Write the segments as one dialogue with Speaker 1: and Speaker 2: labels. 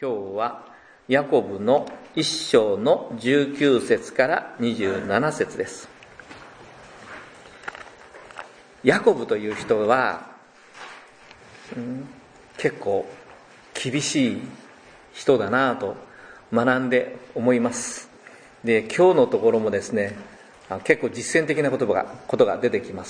Speaker 1: 今日はヤコブの一章の19節から27節です。ヤコブという人は、結構厳しい人だなぁと学んで思います。で、今日のところもですね、結構実践的なことが出てきます。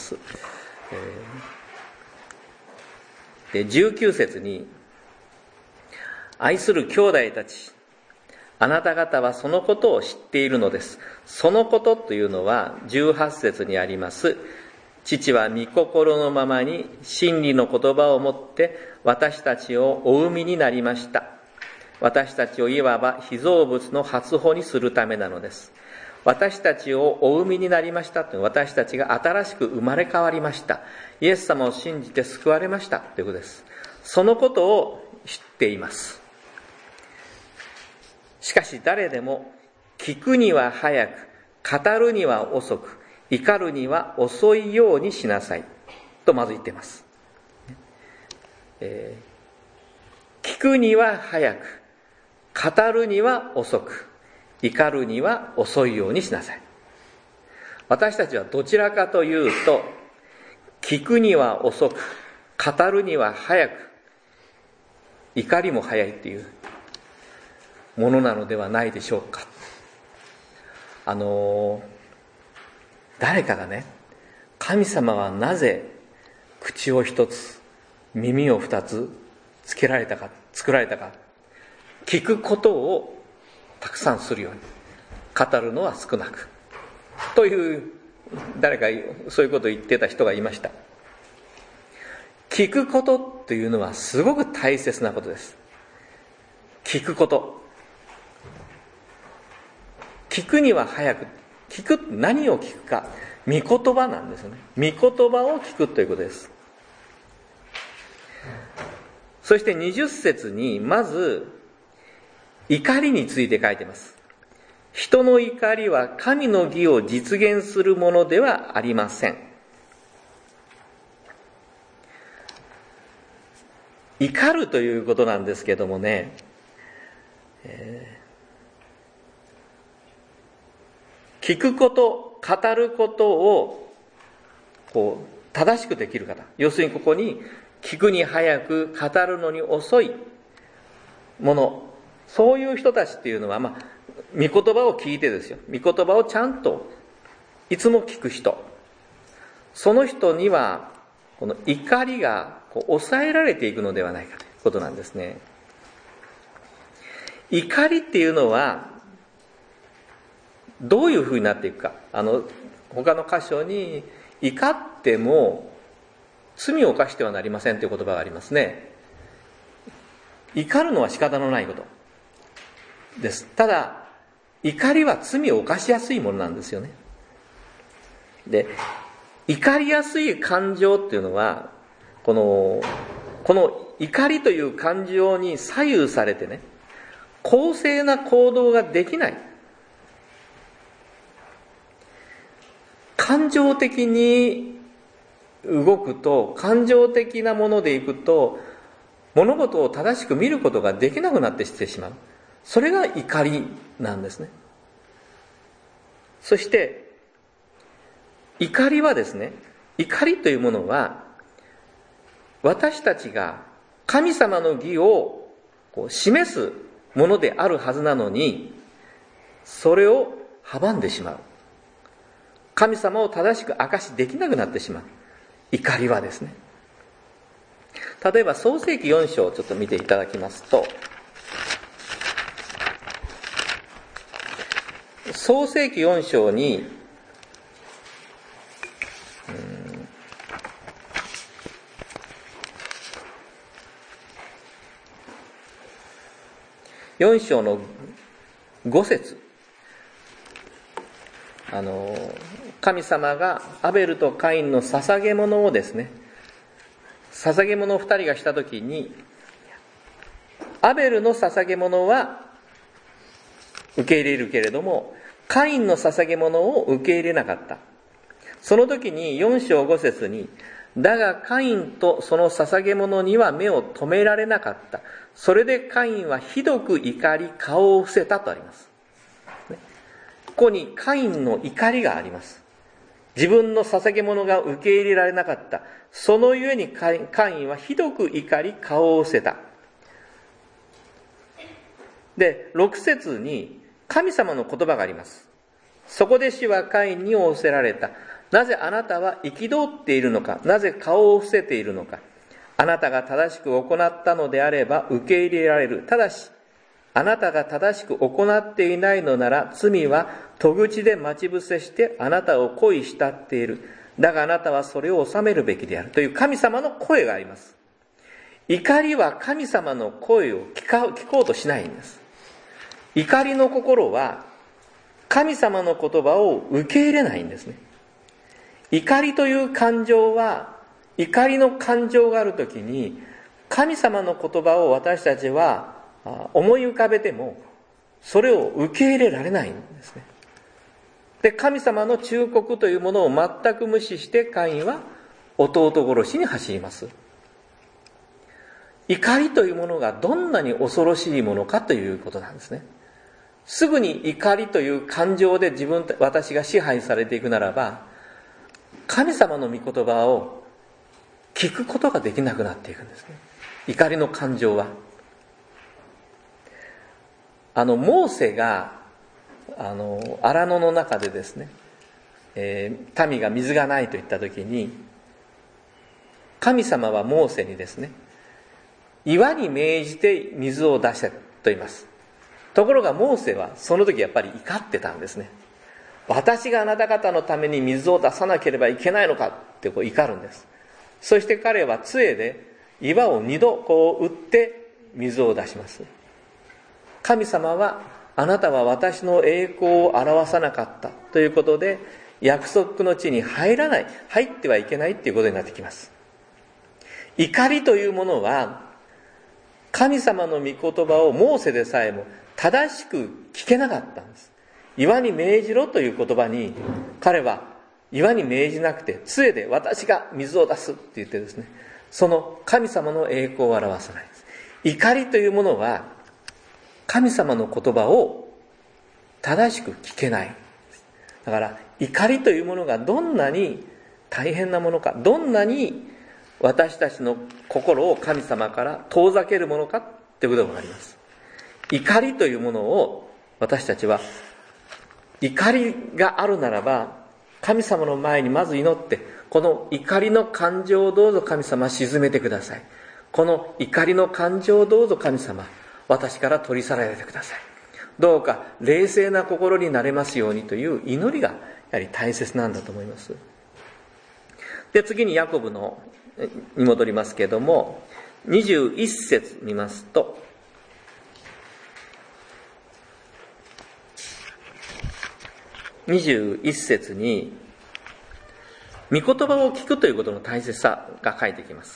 Speaker 1: で、19節に、愛する兄弟たち、あなた方はそのことを知っているのです。そのことというのは18節にあります。父は御心のままに真理の言葉をもって私たちをお生みになりました。私たちをいわば被造物の初歩にするためなのです。私たちをお生みになりましたという、私たちが新しく生まれ変わりました。イエス様を信じて救われましたということです。そのことを知っています。しかし誰でも聞くには早く、語るには遅く、怒るには遅いようにしなさいとまず言っています。聞くには早く、語るには遅く、怒るには遅いようにしなさい。私たちはどちらかというと、聞くには遅く、語るには早く、怒りも早いというものなのではないでしょうか。誰かがね、神様はなぜ口を一つ、耳を二つ作られたか、聞くことをたくさんするように、語るのは少なく、という誰かそういうことを言ってた人がいました。聞くことというのはすごく大切なことです。聞くこと。聞くには早く、何を聞くか、御言葉なんですよね。御言葉を聞くということです。そして20節にまず怒りについて書いています。人の怒りは神の義を実現するものではありません。怒るということなんですけどもね、聞くこと、語ることを正しくできる方。要するにここに聞くに早く、語るのに遅いもの。そういう人たちっていうのは、御言葉を聞いてですよ。御言葉をちゃんといつも聞く人。その人には、この怒りが抑えられていくのではないかということなんですね。怒りっていうのは、どういうふうになっていくか。他の箇所に、怒っても罪を犯してはなりませんという言葉がありますね。怒るのは仕方のないことです。ただ、怒りは罪を犯しやすいものなんですよね。で、怒りやすい感情っていうのは、この怒りという感情に左右されてね、公正な行動ができない。感情的に動くと、感情的なものでいくと、物事を正しく見ることができなくなってしてしまう。それが怒りなんですね。そして、怒りはですね、怒りというものは、私たちが神様の義を示すものであるはずなのに、それを阻んでしまう。神様を正しく明かしできなくなってしまう。怒りはですね。例えば創世記4章をちょっと見ていただきますと、創世記4章に、4章の5節、神様がアベルとカインの捧げ物をですね、捧げ物を2人がしたときに、アベルの捧げ物は受け入れるけれども、カインの捧げ物を受け入れなかった。その時に4章5節に、 だがカインとその捧げ物には目を留められなかった。それでカインはひどく怒り、顔を伏せたとあります。ここにカインの怒りがあります。自分の捧げ物が受け入れられなかった。そのゆえにカインはひどく怒り、顔を伏せた。で、6節に神様の言葉があります。そこで主はカインに仰せられた。なぜあなたは憤っているのか。なぜ顔を伏せているのか。あなたが正しく行ったのであれば受け入れられる。ただし、あなたが正しく行っていないのなら、罪は戸口で待ち伏せしてあなたを恋したっている。だがあなたはそれを収めるべきである。という神様の声があります。怒りは神様の声を聞こうとしないんです。怒りの心は神様の言葉を受け入れないんですね。怒りという感情は、怒りの感情があるときに、神様の言葉を私たちは思い浮かべても、それを受け入れられないんですね。で、神様の忠告というものを全く無視して、カインは弟殺しに走ります。怒りというものがどんなに恐ろしいものかということなんですね。すぐに怒りという感情で私が支配されていくならば、神様の御言葉を聞くことができなくなっていくんですね。怒りの感情は。モーセが、荒野の中でですね、民が水がないと言ったときに、神様はモーセにですね、岩に命じて水を出せと言います。ところがモーセはその時やっぱり怒ってたんですね。私があなた方のために水を出さなければいけないのかって怒るんです。そして彼は杖で岩を2度打って水を出します。神様はあなたは私の栄光を表さなかったということで、約束の地に入ってはいけないということになってきます。怒りというものは神様の御言葉をモーセでさえも正しく聞けなかったんです。岩に命じろという言葉に、彼は岩に命じなくて杖で私が水を出すって言ってですね、その神様の栄光を表さないです。怒りというものは神様の言葉を正しく聞けない。だから怒りというものがどんなに大変なものか、どんなに私たちの心を神様から遠ざけるものかということがわかります。怒りというものを私たちは、怒りがあるならば神様の前にまず祈って、この怒りの感情をどうぞ神様沈めてください。この怒りの感情をどうぞ神様私から取り去られてください。どうか冷静な心になれますようにという祈りがやはり大切なんだと思います。で、次にヤコブのに戻りますけれども、21節見ますと、21節に御言葉を聞くということの大切さが書いてきます。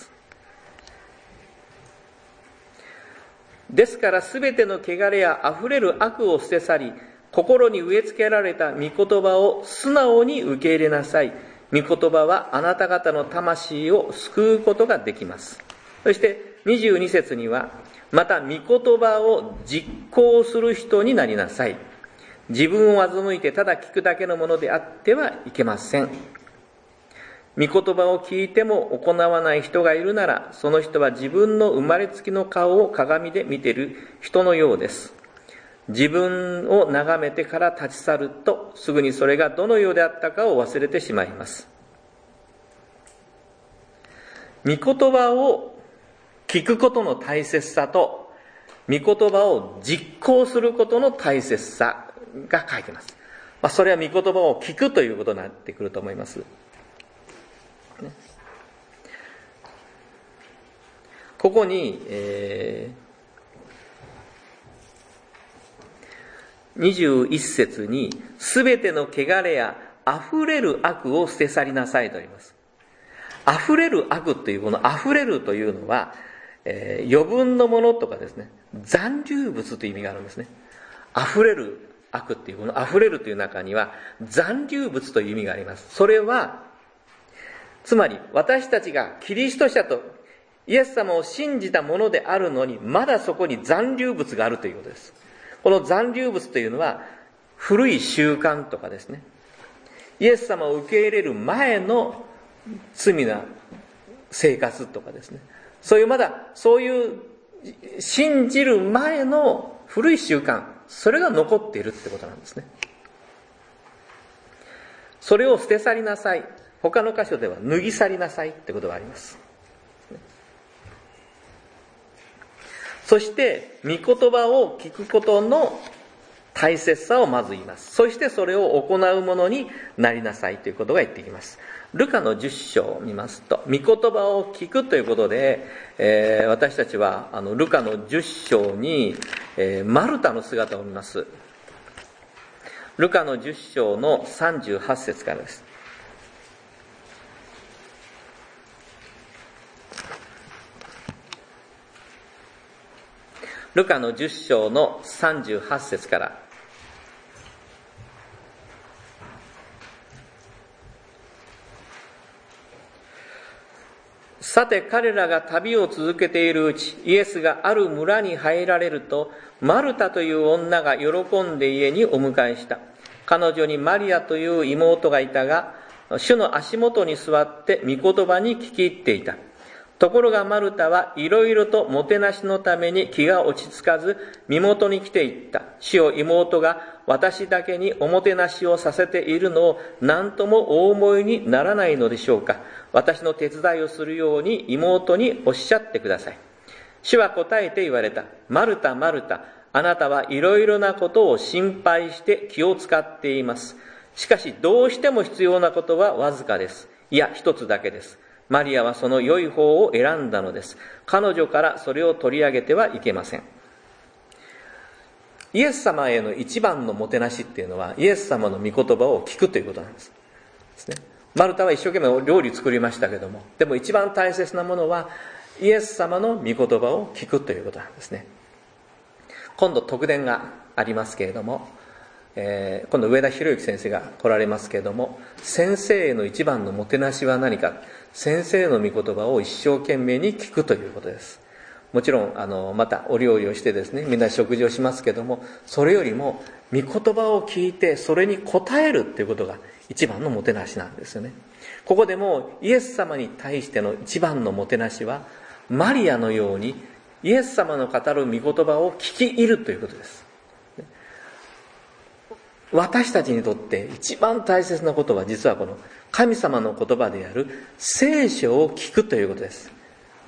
Speaker 1: ですからすべての汚れやあふれる悪を捨て去り、心に植え付けられた御言葉を素直に受け入れなさい。御言葉はあなた方の魂を救うことができます。そして22節には、また御言葉を実行する人になりなさい。自分を欺いてただ聞くだけのものであってはいけません。御言葉を聞いても行わない人がいるなら、その人は自分の生まれつきの顔を鏡で見ている人のようです。自分を眺めてから立ち去ると、すぐにそれがどのようであったかを忘れてしまいます。御言葉を聞くことの大切さと、御言葉を実行することの大切さが書いています。それは御言葉を聞くということになってくると思います。ここに、21節に、すべての汚れや溢れる悪を捨て去りなさいとあります。溢れる悪という、この溢れるというのは、余分のものとかですね、残留物という意味があるんですね。溢れる悪っていう、この溢れるという中には残留物という意味があります。それはつまり私たちがキリスト者とイエス様を信じたものであるのに、まだそこに残留物があるということです。この残留物というのは古い習慣とかですね、イエス様を受け入れる前の罪な生活とかですね、そういう信じる前の古い習慣、それが残っているってことなんですね。それを捨て去りなさい。他の箇所では脱ぎ去りなさいってことがあります。そして御言葉を聞くことの大切さをまず言います。そしてそれを行うものになりなさいということが言ってきます。ルカの10章を見ますと、御言葉を聞くということで、私たちはルカの10章に、マルタの姿を見ます。ルカの10章の38節からです。ルカの10章の38節から。さて彼らが旅を続けているうち、イエスがある村に入られると、マルタという女が喜んで家にお迎えした。彼女にマリアという妹がいたが、主の足元に座って御言葉に聞き入っていた。ところがマルタはいろいろともてなしのために気が落ち着かず、身元に来ていった。主よ、妹が私だけにおもてなしをさせているのを何ともお思いにならないのでしょうか。私の手伝いをするように妹におっしゃってください。主は答えて言われた。マルタ、マルタ、あなたはいろいろなことを心配して気を使っています。しかしどうしても必要なことはわずかです。いや、一つだけです。マリアはその良い方を選んだのです。彼女からそれを取り上げてはいけません。イエス様への一番のもてなしっていうのは、イエス様の御言葉を聞くということなんです。マルタは一生懸命料理作りましたけども、でも一番大切なものはイエス様の御言葉を聞くということなんですね。今度特典がありますけれども、今度上田博之先生が来られますけれども、先生への一番のもてなしは何か、先生の御言葉を一生懸命に聞くということです。もちろんまたお料理をしてですね、みんな食事をしますけども、それよりも御言葉を聞いてそれに応えるということが一番のもてなしなんですよね。ここでもイエス様に対しての一番のもてなしは、マリアのようにイエス様の語る御言葉を聞き入るということです。私たちにとって一番大切なことは、実はこの神様の言葉である聖書を聞くということです。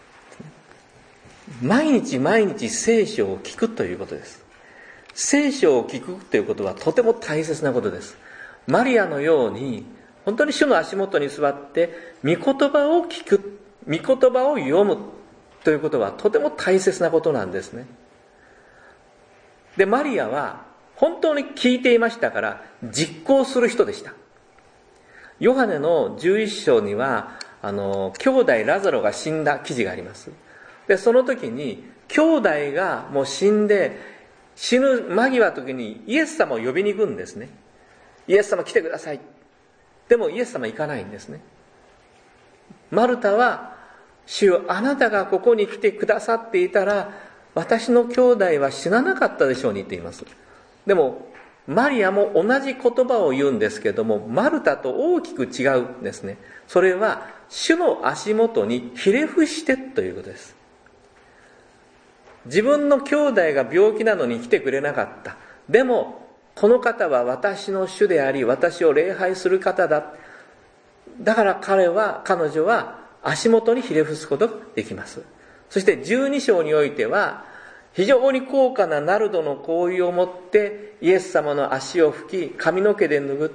Speaker 1: 毎日毎日聖書を聞くということです。聖書を聞くということはとても大切なことです。マリアのように本当に主の足元に座って御言葉を聞く、御言葉を読むということはとても大切なことなんですね。で、マリアは本当に聞いていましたから実行する人でした。ヨハネの11章には兄弟ラザロが死んだ記事があります。で、その時に兄弟がもう死んで死ぬ間際の時にイエス様を呼びに行くんですね。イエス様来てください。でもイエス様行かないんですね。マルタは、主よ、あなたがここに来てくださっていたら私の兄弟は死ななかったでしょうにって言います。でもマリアも同じ言葉を言うんですけども、マルタと大きく違うんですね。それは主の足元にひれ伏してということです。自分の兄弟が病気なのに来てくれなかった。でもこの方は私の主であり、私を礼拝する方だ。だから彼女は足元にひれ伏すことができます。そして12章においては非常に高価なナルドの香油を持ってイエス様の足を拭き、髪の毛で拭って、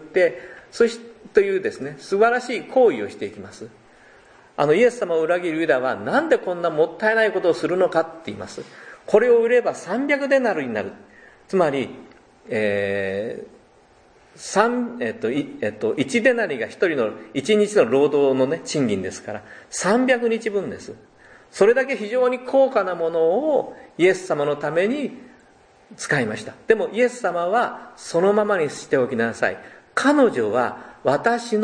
Speaker 1: というですね、素晴らしい行為をしていきます。イエス様を裏切るユダはなんでこんなもったいないことをするのかって言います。これを売れば300デナルになる。つまり、1デナリが1人の1日の労働のね、賃金ですから300日分です。それだけ非常に高価なものをイエス様のために使いました。でもイエス様はそのままにしておきなさい。彼女は私の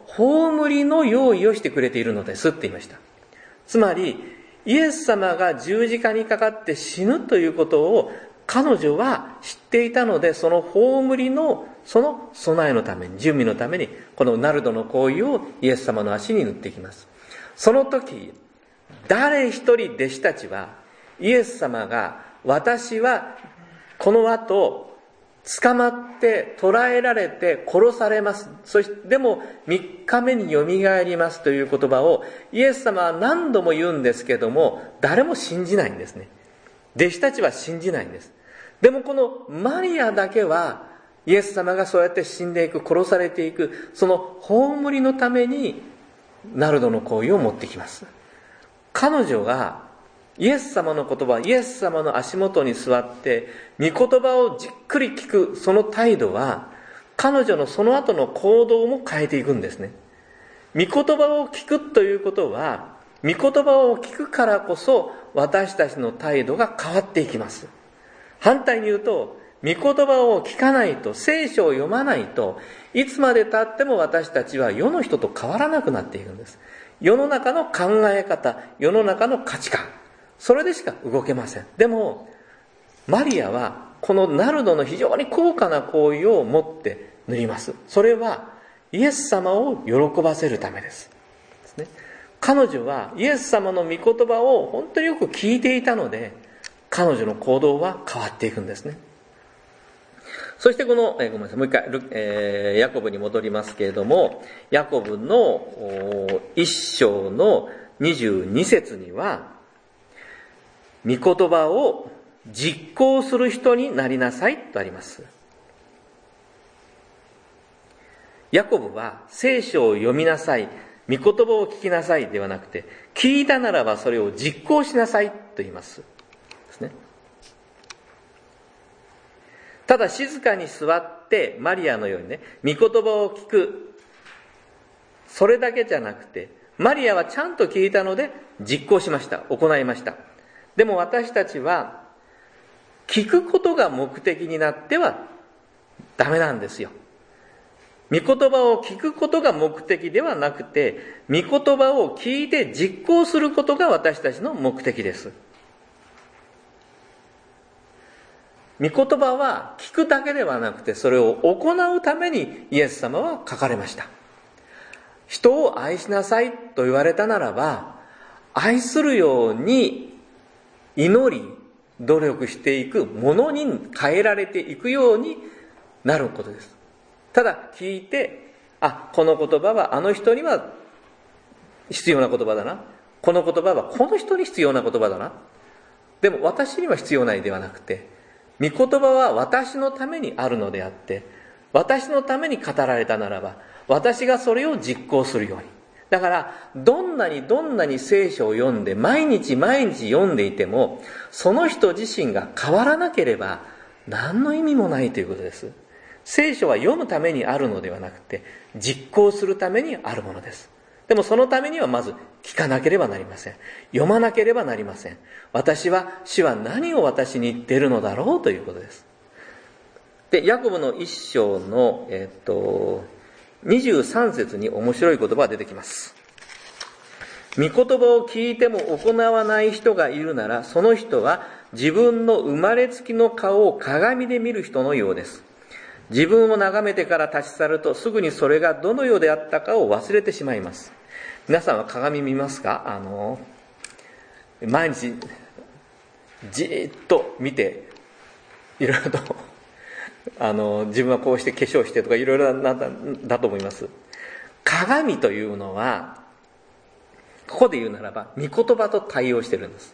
Speaker 1: 葬りの用意をしてくれているのですって言いました。つまり、イエス様が十字架にかかって死ぬということを彼女は知っていたので、その葬りのその備えのために、準備のために、このナルドの香油をイエス様の足に塗っていきます。その時、誰一人弟子たちは、イエス様が、私はこの後、捕まって捕らえられて殺されます。そしてでも3日目によみがえりますという言葉をイエス様は何度も言うんですけども、誰も信じないんですね。弟子たちは信じないんです。でもこのマリアだけはイエス様がそうやって死んでいく、殺されていく、その葬りのためにナルドの香油を持ってきます。彼女がイエス様の言葉、イエス様の足元に座って御言葉をじっくり聞くその態度は、彼女のその後の行動も変えていくんですね。御言葉を聞くということは、御言葉を聞くからこそ私たちの態度が変わっていきます。反対に言うと、御言葉を聞かないと、聖書を読まないと、いつまで経っても私たちは世の人と変わらなくなっていくんです。世の中の考え方、世の中の価値観、それでしか動けません。でもマリアはこのナルドの非常に高価な香油を持って塗ります。それはイエス様を喜ばせるためです。彼女はイエス様の御言葉を本当によく聞いていたので、彼女の行動は変わっていくんですね。そしてこの、ごめんなさい、もう一回、ヤコブに戻りますけれども、ヤコブの1章の22節には、御言葉を実行する人になりなさいとあります。ヤコブは聖書を読みなさい、御言葉を聞きなさいではなくて、聞いたならばそれを実行しなさいと言います。ですね。ただ静かに座ってマリアのようにね、御言葉を聞く。それだけじゃなくて、マリアはちゃんと聞いたので実行しました。行いました。でも私たちは聞くことが目的になってはダメなんですよ。御言葉を聞くことが目的ではなくて、御言葉を聞いて実行することが私たちの目的です。御言葉は聞くだけではなくて、それを行うためにイエス様は書かれました。人を愛しなさいと言われたならば、愛するように祈り、努力していくものに変えられていくようになることです。ただ聞いて、この言葉はあの人には必要な言葉だな。この言葉はこの人に必要な言葉だな。でも私には必要ないではなくて、御言葉は私のためにあるのであって、私のために語られたならば、私がそれを実行するように。だから、どんなに聖書を読んで、毎日読んでいても、その人自身が変わらなければ、何の意味もないということです。聖書は読むためにあるのではなくて、実行するためにあるものです。でもそのためにはまず聞かなければなりません。読まなければなりません。主は何を私に言っているのだろうということです。で、ヤコブの一章の、23節に面白い言葉が出てきます。御言葉を聞いても行わない人がいるなら、その人は自分の生まれつきの顔を鏡で見る人のようです。自分を眺めてから立ち去ると、すぐにそれがどのようであったかを忘れてしまいます。皆さんは鏡見ますか？毎日じーっと見て、いろいろと自分はこうして化粧してとかいろいろだと思います。鏡というのは、ここで言うならば御言葉と対応してるんです。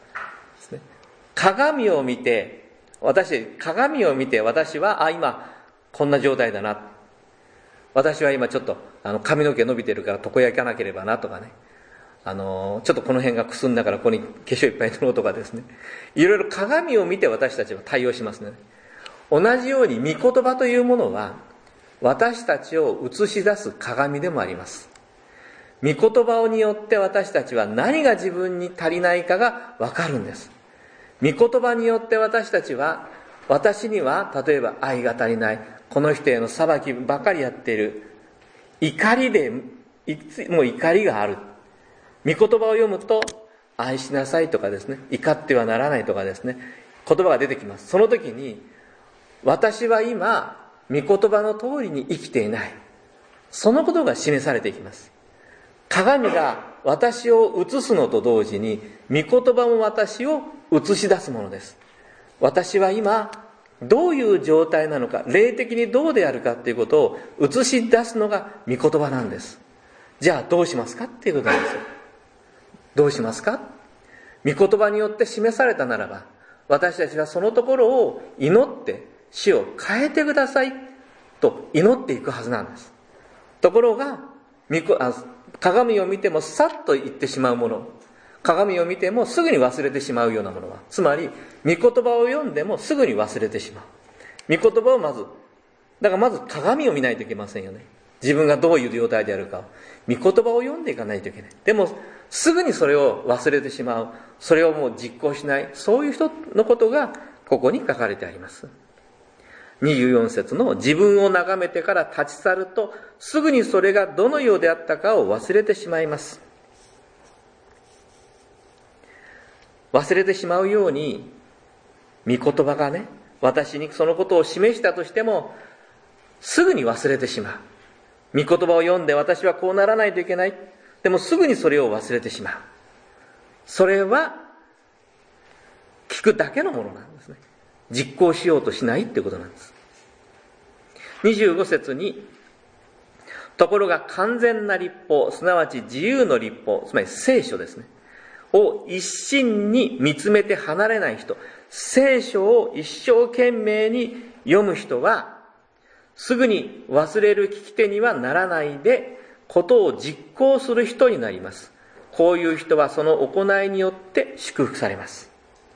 Speaker 1: 鏡を見て私は今こんな状態だな、私は今ちょっと髪の毛伸びてるから床屋行かなければなとかね、ちょっとこの辺がくすんだからここに化粧いっぱい塗ろうとかですね、いろいろ鏡を見て私たちは対応しますね。同じように御言葉というものは私たちを映し出す鏡でもあります。御言葉によって私たちは何が自分に足りないかがわかるんです。御言葉によって私たちは、私には例えば愛が足りない、この人への裁きばかりやっている、 怒りで、いつも怒りがある。御言葉を読むと、愛しなさいとかですね、怒ってはならないとかですね、言葉が出てきます。その時に、私は今、御言葉の通りに生きていない。そのことが示されていきます。鏡が私を映すのと同時に、御言葉も私を映し出すものです。私は今、どういう状態なのか、霊的にどうであるかということを映し出すのが御言葉なんです。じゃあどうしますかっていうことなんですよ。どうしますか？御言葉によって示されたならば、私たちはそのところを祈って主を変えてくださいと祈っていくはずなんです。ところが、鏡を見てもさっと言ってしまうもの、鏡を見てもすぐに忘れてしまうようなものは、つまり御言葉を読んでもすぐに忘れてしまう。御言葉をだからまず鏡を見ないといけませんよね。自分がどういう状態であるかを。御言葉を読んでいかないといけない。でもすぐにそれを忘れてしまう。それをもう実行しない。そういう人のことがここに書かれてあります。24節の自分を眺めてから立ち去ると、すぐにそれがどのようであったかを忘れてしまいます。忘れてしまうように、御言葉がね、私にそのことを示したとしても、すぐに忘れてしまう。御言葉を読んで私はこうならないといけない。でもすぐにそれを忘れてしまう。それは、聞くだけのものなんですね。実行しようとしないってことなんです。25節に、ところが完全な律法、すなわち自由の律法、つまり聖書ですね。を一心に見つめて離れない人、聖書を一生懸命に読む人は、すぐに忘れる聞き手にはならないで、ことを実行する人になります。こういう人はその行いによって祝福されます。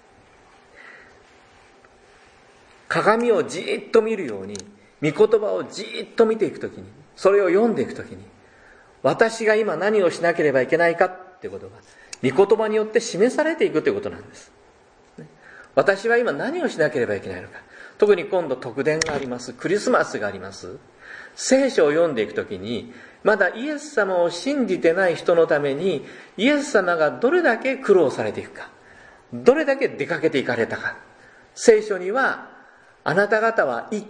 Speaker 1: 鏡をじーっと見るように、御言葉をじーっと見ていくときに、それを読んでいくときに、私が今何をしなければいけないかっていうことが、御言葉によって示されていくということなんです。私は今何をしなければいけないのか。特に今度特典があります。クリスマスがあります。聖書を読んでいくときに、まだイエス様を信じてない人のために、イエス様がどれだけ苦労されていくか、どれだけ出かけていかれたか。聖書には、あなた方は行って、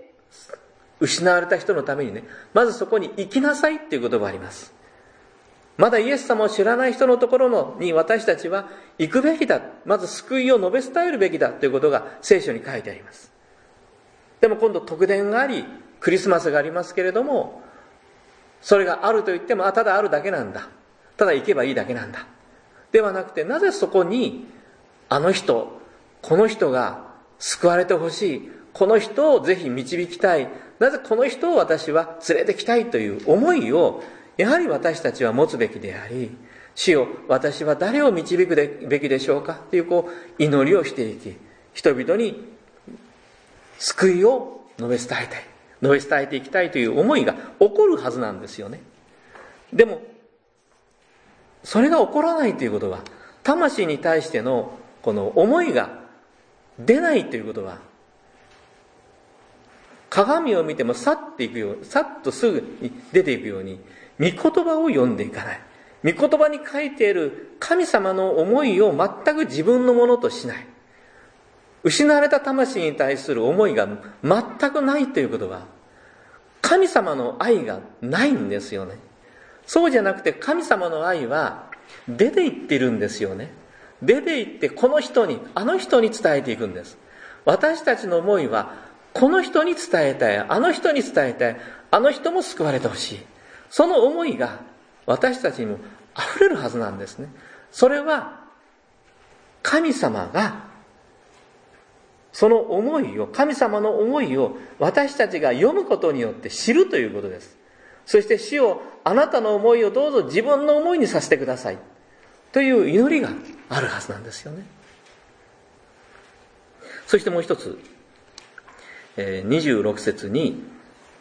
Speaker 1: 失われた人のためにね、まずそこに行きなさいっていう言葉があります。まだイエス様を知らない人のところに私たちは行くべきだ。まず救いを述べ伝えるべきだということが聖書に書いてあります。でも今度特典があり、クリスマスがありますけれども、それがあると言っても、ただあるだけなんだ。ただ行けばいいだけなんだ。ではなくて、なぜそこに、あの人、この人が救われてほしい。この人をぜひ導きたい。なぜこの人を私は連れてきたいという思いを、やはり私たちは持つべきであり、主よ、私は誰を導くべきでしょうかという祈りをしていき、人々に救いを述べ伝えたい。述べ伝えていきたいという思いが起こるはずなんですよね。でも、それが起こらないということは、魂に対してのこの思いが出ないということは、鏡を見てもさっとすぐに出ていくように、御言葉を読んでいかない。御言葉に書いている神様の思いを全く自分のものとしない。失われた魂に対する思いが全くないということは、神様の愛がないんですよね。そうじゃなくて神様の愛は出ていっているんですよね。出ていってこの人に、あの人に伝えていくんです。私たちの思いはこの人に伝えたい、あの人に伝えたい、あの人も救われてほしい。その思いが私たちにも溢れるはずなんですね。それは神様がその思いを、神様の思いを私たちが読むことによって知るということです。そして主を、あなたの思いをどうぞ自分の思いにさせてくださいという祈りがあるはずなんですよね。そしてもう一つ、26節に、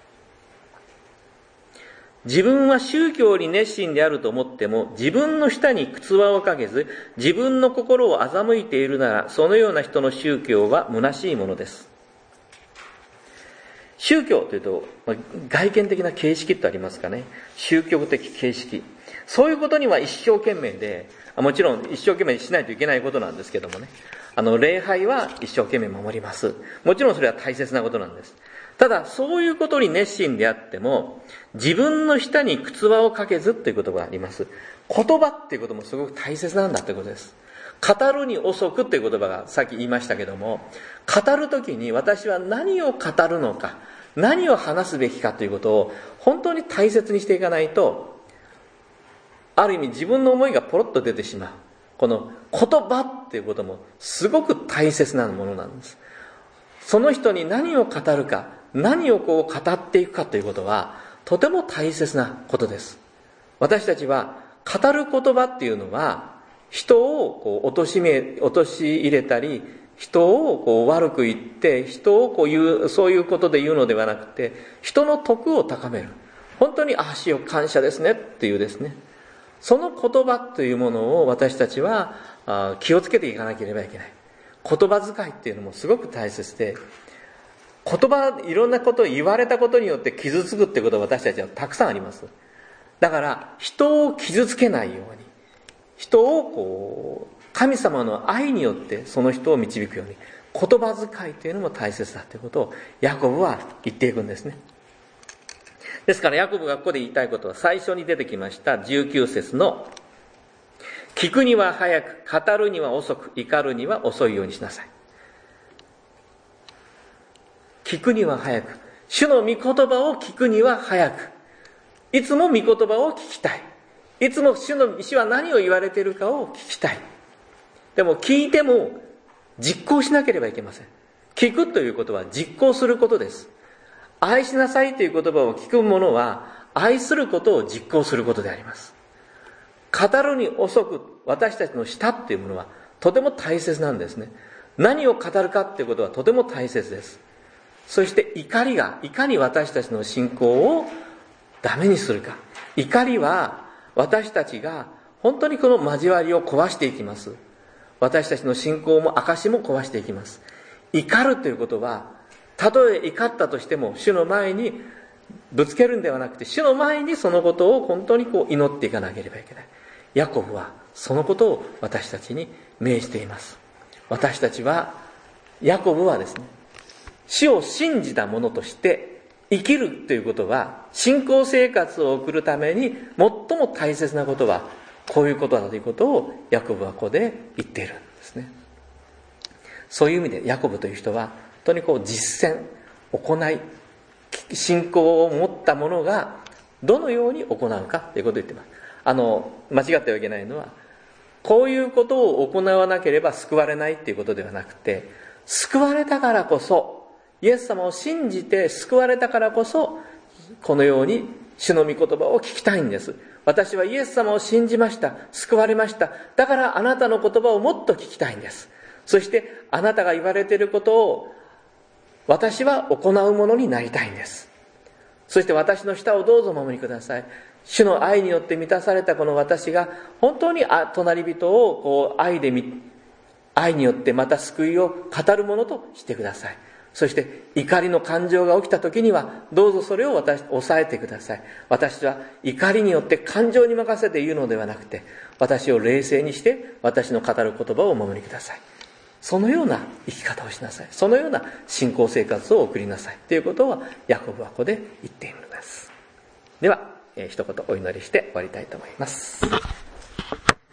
Speaker 1: 自分は宗教に熱心であると思っても、自分の舌に靴輪をかけず、自分の心を欺いているなら、そのような人の宗教は虚しいものです。 宗教というと、外見的な形式ってありますかね。宗教的形式。そういうことには一生懸命で、もちろん一生懸命しないといけないことなんですけどもね。礼拝は一生懸命守ります。もちろんそれは大切なことなんです。ただ、そういうことに熱心であっても、自分の舌に靴輪をかけずという言葉があります。言葉っていうこともすごく大切なんだということです。語るに遅くという言葉がさっき言いましたけども、語るときに私は何を語るのか、何を話すべきかということを本当に大切にしていかないと、ある意味自分の思いがポロッと出てしまう。この言葉っていうこともすごく大切なものなんです。その人に何を語るか、何を語っていくかということはとても大切なことです。私たちは語る言葉っていうのは人を陥れたり、人を悪く言って、人をそういうことで言うのではなくて、人の徳を高める。本当に、主よ感謝ですねっていうですね。その言葉というものを私たちは気をつけていかなければいけない。言葉遣いっていうのもすごく大切で、いろんなことを言われたことによって傷つくっていうことは私たちはたくさんあります。だから、人を傷つけないように、人を神様の愛によってその人を導くように、言葉遣いというのも大切だということをヤコブは言っていくんですね。ですからヤコブがここで言いたいことは、最初に出てきました19節の、聞くには早く、語るには遅く、怒るには遅いようにしなさい。聞くには早く、主の御言葉を聞くには早く、いつも御言葉を聞きたい。いつも主は何を言われているかを聞きたい。でも聞いても実行しなければいけません。聞くということは実行することです。愛しなさいという言葉を聞く者は愛することを実行することであります。語るに遅く、私たちの舌っていうものはとても大切なんですね。何を語るかっていうことはとても大切です。そして怒りがいかに私たちの信仰をダメにするか。怒りは私たちが本当にこの交わりを壊していきます。私たちの信仰も証も壊していきます。怒るということは、たとえ怒ったとしても主の前にぶつけるんではなくて、主の前にそのことを本当に祈っていかなければいけない。ヤコブはそのことを私たちに命じています。私たちは、ヤコブはですね、主を信じた者として生きるということは、信仰生活を送るために最も大切なことはこういうことだということをヤコブはここで言っているんですね。そういう意味でヤコブという人は本当に実践、行い、信仰を持った者がどのように行うかということを言っています。間違ってはいけないのは、こういうことを行わなければ救われないということではなくて、救われたからこそ、イエス様を信じて救われたからこそ、このように主の御言葉を聞きたいんです。私はイエス様を信じました。救われました。だからあなたの言葉をもっと聞きたいんです。そしてあなたが言われていることを私は行うものになりたいんです。そして私の舌をどうぞお守りください。主の愛によって満たされたこの私が本当に隣人を愛によってまた救いを語るものとしてください。そして怒りの感情が起きた時にはどうぞそれを抑えてください。私は怒りによって感情に任せて言うのではなくて、私を冷静にして私の語る言葉をお守りください。そのような生き方をしなさい。そのような信仰生活を送りなさいということをヤコブはここで言っているのです。では一言お祈りして終わりたいと思います。